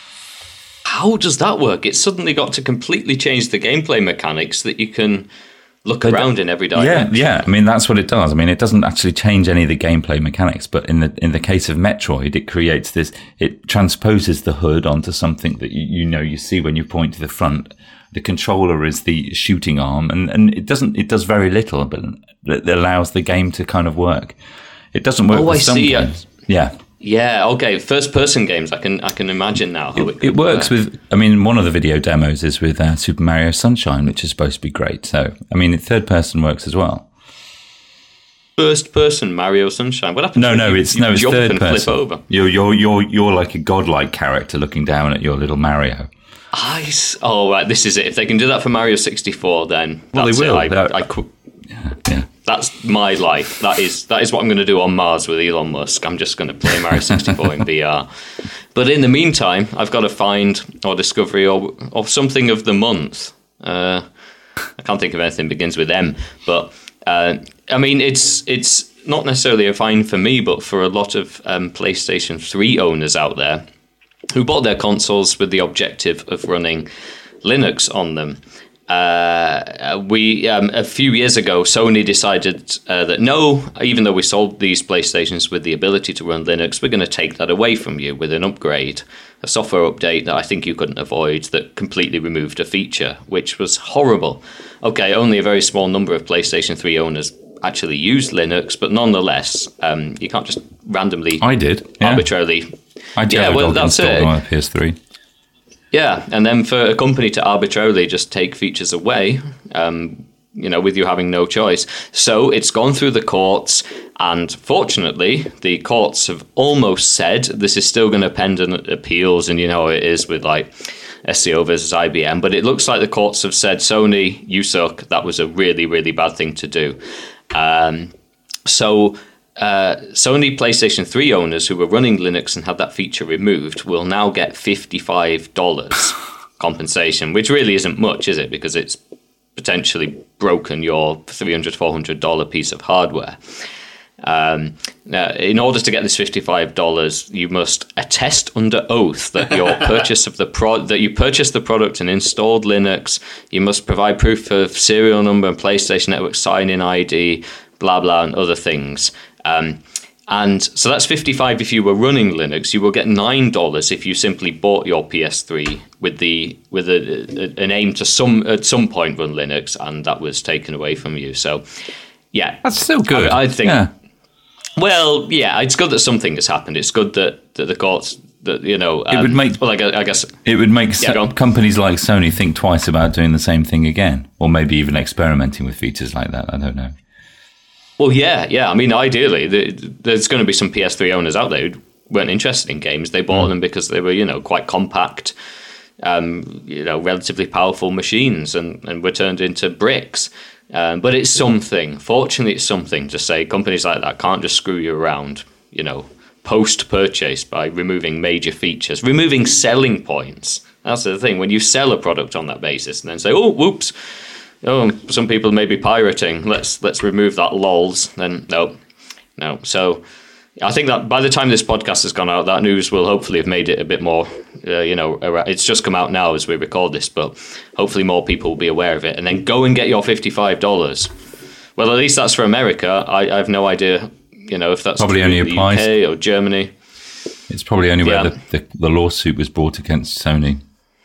D: How does that work? It's suddenly got to completely change the gameplay mechanics that you can look they around in every direction.
C: Yeah, yeah. I mean, that's what it does. I mean, it doesn't actually change any of the gameplay mechanics, but in the in the case of Metroid, it creates this. It transposes the hood onto something that you, you know you see when you point to the front. The controller is the shooting arm, and, and it doesn't. It does very little, but it allows the game to kind of work. It doesn't work
D: oh,
C: with
D: I
C: some
D: see.
C: games. Yeah.
D: Yeah, okay. First person games, I can I can imagine now how it,
C: it, it works work. with, I mean, one of the video demos is with uh, Super Mario Sunshine, which is supposed to be great. So, I mean, third person works as well.
D: First person Mario Sunshine. What happens?
C: No, no,
D: you,
C: it's
D: you
C: no, it's
D: jump
C: third
D: and
C: person.
D: Flip over?
C: You're you're you're you're like a godlike character looking down at your little Mario.
D: I, oh, right, this is it. If they can do that for Mario sixty-four, then
C: well,
D: that's
C: they will.
D: It. I, I, I,
C: yeah, yeah.
D: That's my life. That is that is what I'm going to do on Mars with Elon Musk. I'm just going to play Mario sixty-four in V R. But in the meantime, I've got to find or discovery or or something of the month. Uh, I can't think of anything that begins with M. But uh, I mean, it's it's not necessarily a find for me, but for a lot of um, PlayStation three owners out there who bought their consoles with the objective of running Linux on them. Uh, we um, a few years ago, Sony decided uh, that no, even though we sold these PlayStations with the ability to run Linux, we're going to take that away from you with an upgrade, a software update that I think you couldn't avoid that completely removed a feature, which was horrible. Okay, only a very small number of PlayStation three owners actually used Linux, but nonetheless, um, you can't just randomly,
C: I did yeah.
D: arbitrarily.
C: I did.
D: Yeah, well, that's it.
C: On my P S three.
D: Yeah, and then for a company to arbitrarily just take features away, um, you know, with you having no choice. So it's gone through the courts, and fortunately, the courts have almost said this is still going to pending appeals, and you know how it is with like S C O versus I B M, but it looks like the courts have said, Sony, you suck. That was a really, really bad thing to do. Um, so... Uh, Sony PlayStation three owners who were running Linux and had that feature removed will now get fifty-five dollars compensation, which really isn't much, is it? Because it's potentially broken your three hundred dollars, four hundred dollars piece of hardware. Um, now, in order to get this fifty-five dollars, you must attest under oath that your purchase of the pro- that you purchased the product and installed Linux. You must provide proof of serial number and PlayStation Network sign-in I D, blah blah, and other things. Um, and so that's fifty-five if you were running Linux. You will get nine dollars if you simply bought your P S three with the with a, a, an aim to some at some point run Linux, and that was taken away from you. So, yeah,
C: that's still good.
D: I, I think.
C: Yeah.
D: Well, yeah, it's good that something has happened. It's good that, that the courts, that you know, um,
C: it would make.
D: Well, I guess, I guess
C: it would make
D: yeah,
C: so, companies like Sony think twice about doing the same thing again, or maybe even experimenting with features like that. I don't know.
D: Well, yeah, yeah. I mean, ideally, the, there's going to be some P S three owners out there who weren't interested in games. They bought mm. them because they were, you know, quite compact, um, you know, relatively powerful machines, and, and were turned into bricks. Um, but it's something. Fortunately, it's something to say companies like that can't just screw you around, you know, post-purchase by removing major features, removing selling points. That's the thing. When you sell a product on that basis and then say, oh, whoops, oh, some people may be pirating. Let's let's remove that lols. Then no, no. So I think that by the time this podcast has gone out, that news will hopefully have made it a bit more. Uh, you know, it's just come out now as we record this, but hopefully more people will be aware of it. And then go and get your fifty-five dollars. Well, at least that's for America. I, I have no idea. You know, if that's
C: probably only
D: the
C: applies
D: U K or Germany.
C: It's probably only
D: yeah.
C: where the, the, the lawsuit was brought against Sony.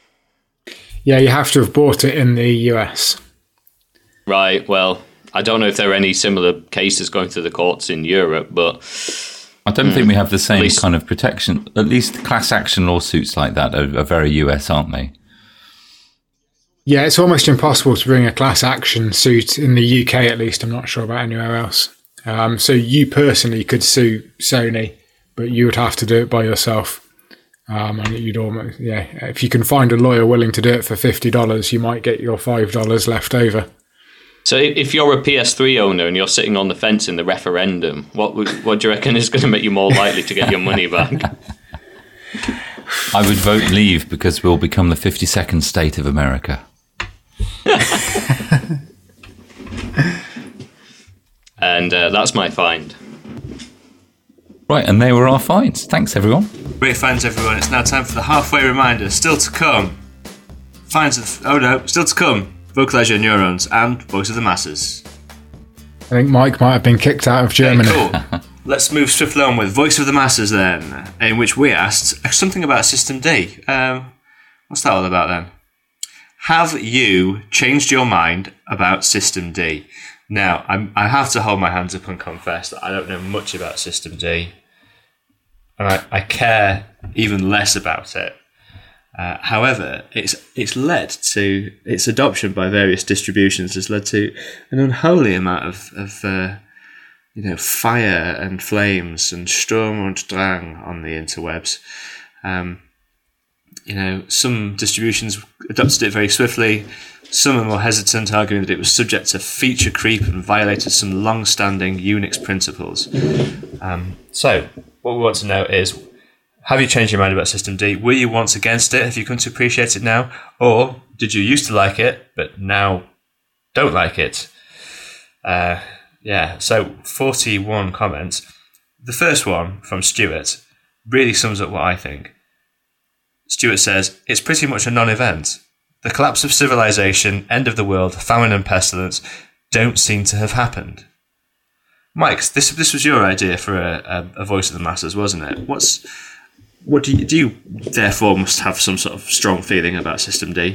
B: Yeah, you have to have bought it in the U S.
D: Right, well, I don't know if there are any similar cases going through the courts in Europe, but...
C: I don't mm, think we have the same
D: least,
C: kind of protection. At least class action lawsuits like that are, are very U S, aren't they?
B: Yeah, it's almost impossible to bring a class action suit in the U K, at least. I'm not sure about anywhere else. Um, so you personally could sue Sony, but you would have to do it by yourself. Um, and you'd almost, yeah, if you can find a lawyer willing to do it for fifty dollars, you might get your five dollars left over.
D: So if you're a P S three owner and you're sitting on the fence in the referendum, what what do you reckon is going to make you more likely to get your money back?
C: I would vote leave because we'll become the fifty-second state of America.
D: And uh, that's my find.
C: Right, and they were our finds. Thanks, everyone.
A: Great finds, everyone. It's now time for the halfway reminder. Still to come. Finds of... Oh, no. Still to come. Vocalizer Neurons and Voice of the Masses.
B: I think Mike might have been kicked out of Germany.
A: Okay, cool. Let's move swiftly on with Voice of the Masses then, in which we asked something about System D. Um, what's that all about then? Have you changed your mind about System D? Now, I'm, I have to hold my hands up and confess that I don't know much about System D, and I, I care even less about it. Uh, however, it's it's led to its adoption by various distributions has led to an unholy amount of, of uh, you know, fire and flames and Sturm und Drang on the interwebs. Um, you know, some distributions adopted it very swiftly. Some are more hesitant, arguing that it was subject to feature creep and violated some long-standing Unix principles. Um, so, what we want to know is, have you changed your mind about System D? Were you once against it? Have you come to appreciate it now? Or did you used to like it, but now don't like it? Uh, Yeah, so forty-one comments. The first one from Stuart really sums up what I think. Stuart says, it's pretty much a non-event. The collapse of civilization, end of the world, famine and pestilence don't seem to have happened. Mike, this this was your idea for a, a, a voice of the masses, wasn't it? What's what do you do? You therefore must have some sort of strong feeling about System D.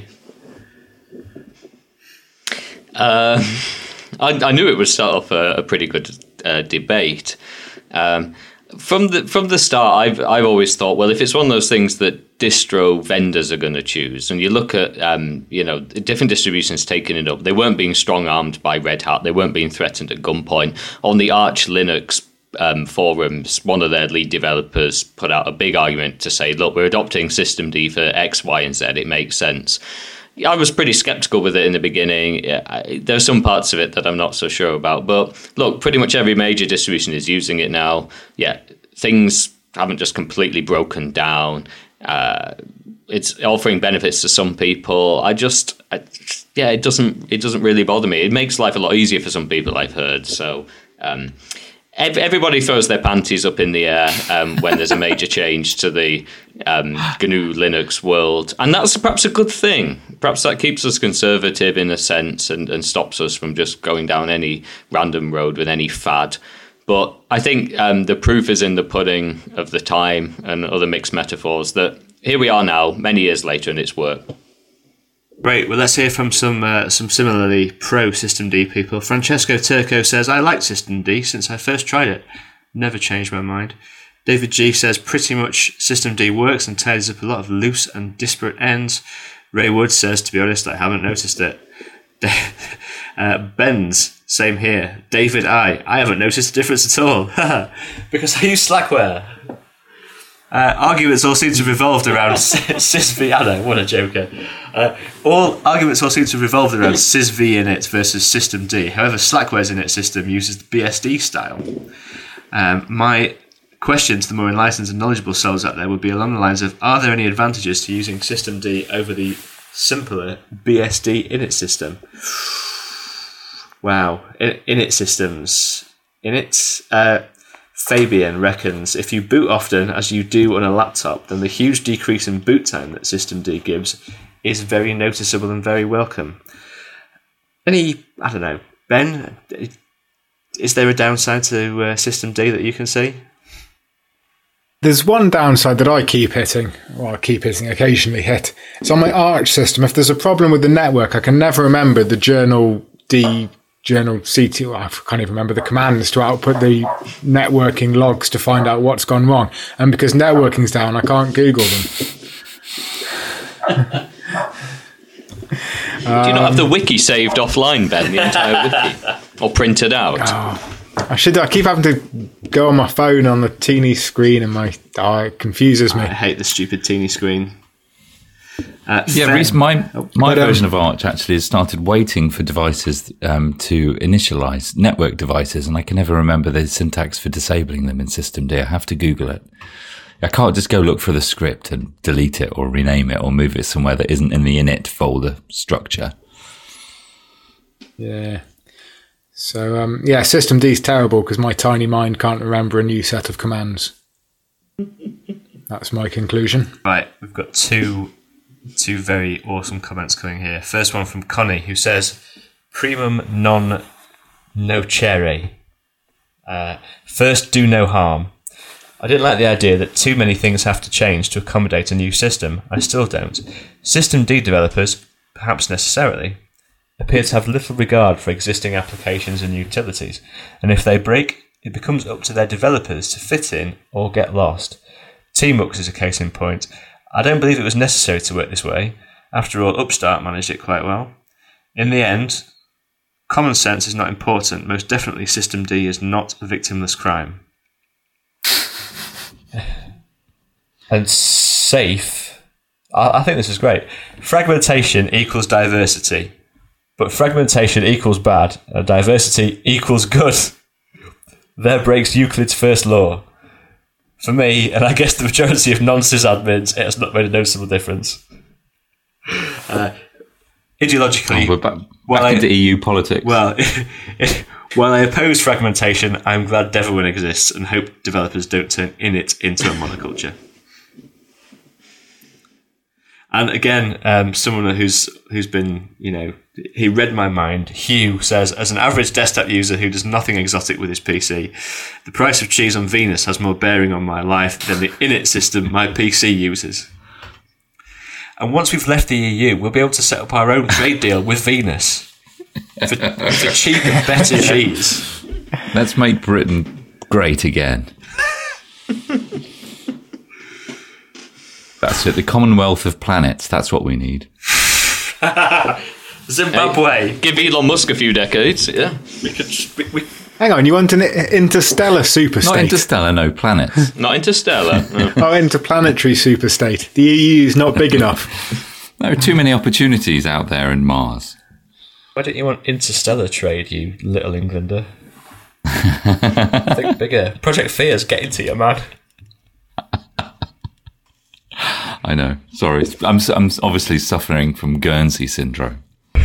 D: Uh, I, I knew it would start off a, a pretty good uh, debate. Um, From the from the start, I've I've always thought, well, if it's one of those things that distro vendors are going to choose, and you look at um, you know different distributions taking it up, they weren't being strong armed by Red Hat, they weren't being threatened at gunpoint. On the Arch Linux um, forums, one of their lead developers put out a big argument to say, look, we're adopting System D for X, Y, and Z. It makes sense. I was pretty skeptical with it in the beginning. I, there's some parts of it that I'm not so sure about. But look, pretty much every major distribution is using it now. Yeah, things haven't just completely broken down. Uh, it's offering benefits to some people. I just, I, yeah, it doesn't it doesn't really bother me. It makes life a lot easier for some people, I've heard. So um, ev- everybody throws their panties up in the air um, when there's a major change to the um, G N U Linux world. And that's perhaps a good thing. Perhaps that keeps us conservative in a sense and, and stops us from just going down any random road with any fad. But I think um, the proof is in the pudding of the time and other mixed metaphors that here we are now, many years later, and it's worked.
A: Great. Well, let's hear from some uh, some similarly pro System D people. Francesco Turco says, I liked System D since I first tried it. Never changed my mind. David G says, pretty much System D works and tidies up a lot of loose and disparate ends. Ray Wood says, to be honest, I haven't noticed it. uh, Ben's, same here. David I, I haven't noticed a difference at all. Because I use Slackware. Uh, arguments all seem to have revolved around SysV. I know, what a joker. Uh, all arguments all seem to have revolved around SysV init versus System D. However, Slackware's init system uses the B S D style. Um, my question to the more enlightened and knowledgeable souls out there would be along the lines of, are there any advantages to using System D over the simpler B S D init system? Wow. In- init systems. Init... Uh, Fabian reckons if you boot often, as you do on a laptop, then the huge decrease in boot time that System D gives is very noticeable and very welcome. Any, I don't know, Ben, is there a downside to uh, System D that you can see?
B: There's one downside that I keep hitting, or I keep hitting, occasionally hit. It's on my Arch system. If there's a problem with the network, I can never remember the journal D... journal C T, I can't even remember the commands to output the networking logs to find out what's gone wrong. And because networking's down, I can't Google them.
D: Do you not have the wiki saved offline, Ben? The entire wiki? Or printed out?
B: Oh, I should. I keep having to go on my phone on the teeny screen and my oh, it confuses me.
A: I hate the stupid teeny screen. Uh,
C: yeah, Reece, my,
B: oh,
C: my
B: but, um,
C: version of Arch actually has started waiting for devices um, to initialize network devices, and I can never remember the syntax for disabling them in System D. I have to Google it. I can't just go look for the script and delete it or rename it or move it somewhere that isn't in the init folder structure.
B: Yeah. So, um, yeah, System D is terrible because my tiny mind can't remember a new set of commands. That's my conclusion.
A: Right, we've got two... Two very awesome comments coming here. First one from Connie, who says, primum non nocere. Uh, first, do no harm. I didn't like the idea that too many things have to change to accommodate a new system. I still don't. System D developers, perhaps necessarily, appear to have little regard for existing applications and utilities, and if they break, it becomes up to their developers to fit in or get lost. Tmux is a case in point. I don't believe it was necessary to work this way. After all, Upstart managed it quite well. In the end, common sense is not important. Most definitely, System D is not a victimless crime. And safe, I, I think this is great. Fragmentation equals diversity, but fragmentation equals bad, and diversity equals good. There breaks Euclid's first law. For me, and I guess the majority of non-sysadmins, it has not made a noticeable difference. Uh, ideologically...
C: Oh, we're back, back into I, E U politics.
A: Well, While I oppose fragmentation, I'm glad Devilwin exists and hope developers don't turn init into a monoculture. And again, um, someone who's who's been, you know, he read my mind. Hugh says, as an average desktop user who does nothing exotic with his P C, the price of cheese on Venus has more bearing on my life than the init system my P C uses. And once we've left the E U, we'll be able to set up our own trade deal with Venus for, for cheaper, better cheese.
C: Let's make Britain great again. That's it. The Commonwealth of Planets. That's what we need.
A: Zimbabwe.
D: Hey, give Elon Musk a few decades, yeah.
A: We could, we, we,
B: Hang on, you want an interstellar superstate?
C: Not interstellar, no, planets.
D: Not interstellar. No.
B: Oh, interplanetary superstate. The E U is not big enough.
C: There are too many opportunities out there in Mars.
A: Why don't you want interstellar trade, you little Englander? Think bigger. Project Fear's getting to you, man.
C: I know. Sorry. I'm, I'm obviously suffering from Guernsey syndrome.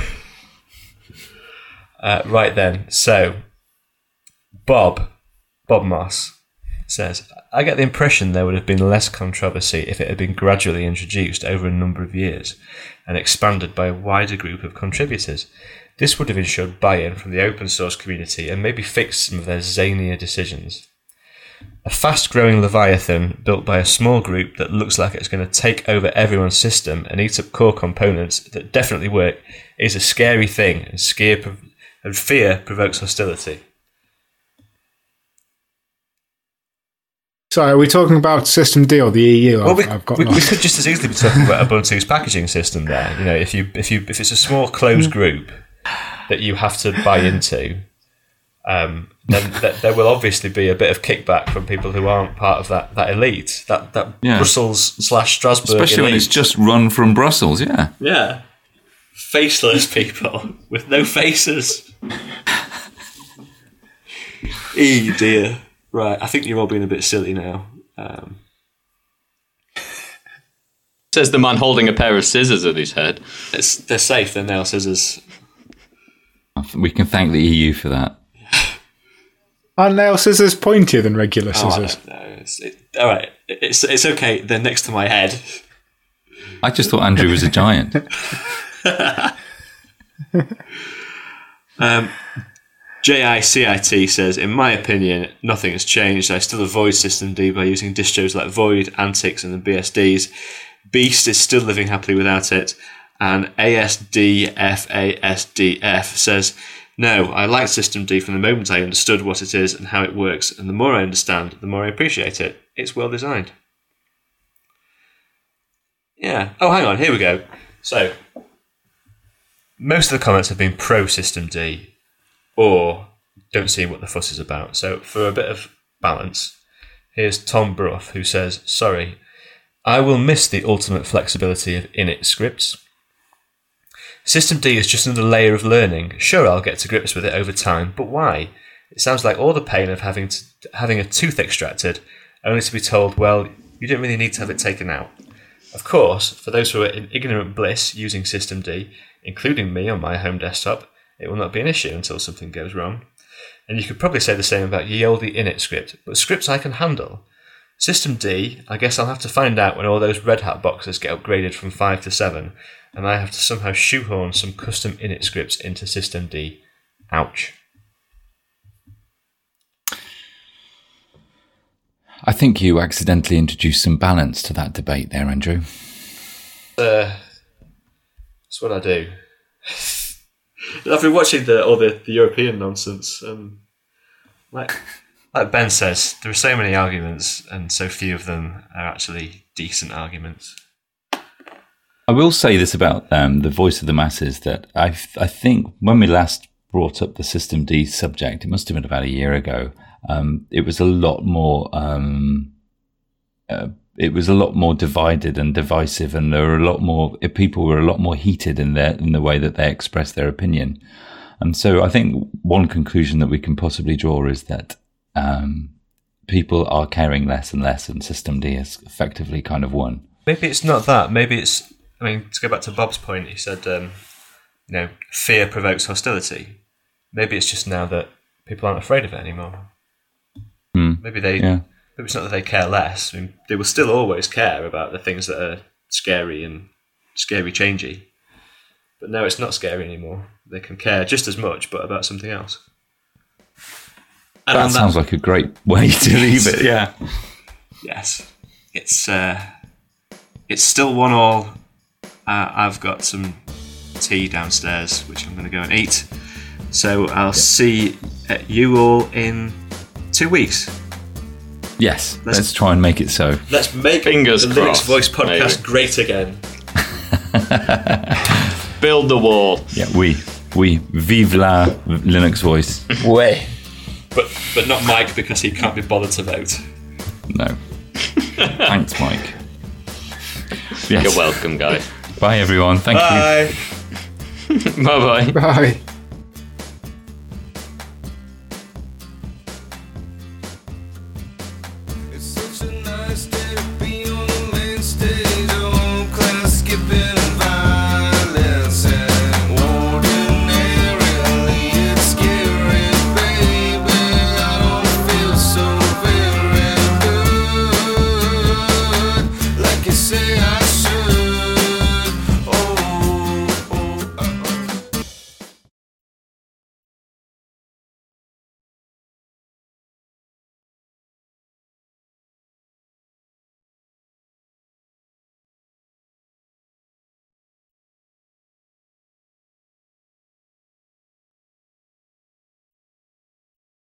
A: Uh, right then. So, Bob, Bob Moss says, I get the impression there would have been less controversy if it had been gradually introduced over a number of years and expanded by a wider group of contributors. This would have ensured buy-in from the open source community and maybe fixed some of their zanier decisions. A fast-growing Leviathan built by a small group that looks like it's going to take over everyone's system and eat up core components that definitely work is a scary thing, and, scare, and fear provokes hostility.
B: So, are we talking about System D or the E U?
A: Well,
B: I've,
A: we,
B: I've got
A: we, we
B: lost.
A: could just as easily be talking about Ubuntu's packaging system there. You know, if you if you if it's a small closed group that you have to buy into, um, then th- there will obviously be a bit of kickback from people who aren't part of that, that elite, that that
C: Yeah.
A: Brussels slash Strasbourg
C: Especially when
A: elite.
C: it's just run from Brussels, yeah.
A: Yeah, faceless people with no faces. E dear. Right, I think you're all being a bit silly now. Um,
D: Says the man holding a pair of scissors at his head.
A: it's, they're safe. They're nail scissors.
C: We can thank the E U for that.
B: Are nail scissors pointier than regular
A: Oh, I
B: scissors?
A: don't know. It's, it, all right, it's it's okay. They're next to my head.
C: I just thought Andrew was a giant.
A: Um, J I C I T says, in my opinion, nothing has changed. I still avoid System D by using distros like Void, Antix, and the B S Ds. Beast is still living happily without it. And A S D F A S D F says, no, I like System D from the moment I understood what it is and how it works. And the more I understand, the more I appreciate it. It's well designed. Yeah. Oh, hang on. Here we go. So, most of the comments have been pro System D or don't see what the fuss is about. So for a bit of balance, here's Tom Bruff, who says, sorry, I will miss the ultimate flexibility of init scripts. System D is just another layer of learning. Sure, I'll get to grips with it over time, but why? It sounds like all the pain of having to, having a tooth extracted, only to be told, well, you don't really need to have it taken out. Of course, for those who are in ignorant bliss using System D, including me on my home desktop, it will not be an issue until something goes wrong. And you could probably say the same about ye olde init script, but scripts I can handle. System D, I guess I'll have to find out when all those Red Hat boxes get upgraded from five to seven, and I have to somehow shoehorn some custom init scripts into System D. Ouch.
C: I think you accidentally introduced some balance to that debate there, Andrew.
A: Uh, that's what I do. I've been watching the all the, the European nonsense. Um, like, like Ben says, there are so many arguments, and so few of them are actually decent arguments.
C: I will say this about um, the voice of the masses, that I I think when we last brought up the System D subject, it must have been about a year ago, um, it was a lot more um, uh, it was a lot more divided and divisive, and there were a lot more people were a lot more heated in their in the way that they expressed their opinion. And so I think one conclusion that we can possibly draw is that um, people are caring less and less, and System D has effectively kind of won.
A: Maybe it's not that. Maybe it's. I mean, to go back to Bob's point, he said, um, you know, fear provokes hostility. Maybe it's just now that people aren't afraid of it anymore.
C: Mm.
A: Maybe they.
C: Yeah.
A: Maybe it's not that they care less. I mean, they will still always care about the things that are scary and scary changey. But now it's not scary anymore. They can care just as much, but about something else. And
C: that sounds that, like a great way to leave it. Yeah.
A: Yes, it's uh, it's still one all. Uh, I've got some tea downstairs, which I'm going to go and eat. So I'll yeah. see you all in two weeks.
C: Yes, let's, let's try and make it so.
A: Let's make
D: Fingers
A: the
D: crossed,
A: Linux Voice podcast
D: maybe.
A: great again.
D: Build the wall.
C: Yeah, we we vive la Linux Voice.
A: Way. But but not Mike, because he can't be bothered to vote.
C: No. Thanks, Mike. Yes.
D: You're welcome, guys.
C: Bye, everyone. Thank
A: Bye.
C: you.
D: Bye-bye.
B: Bye.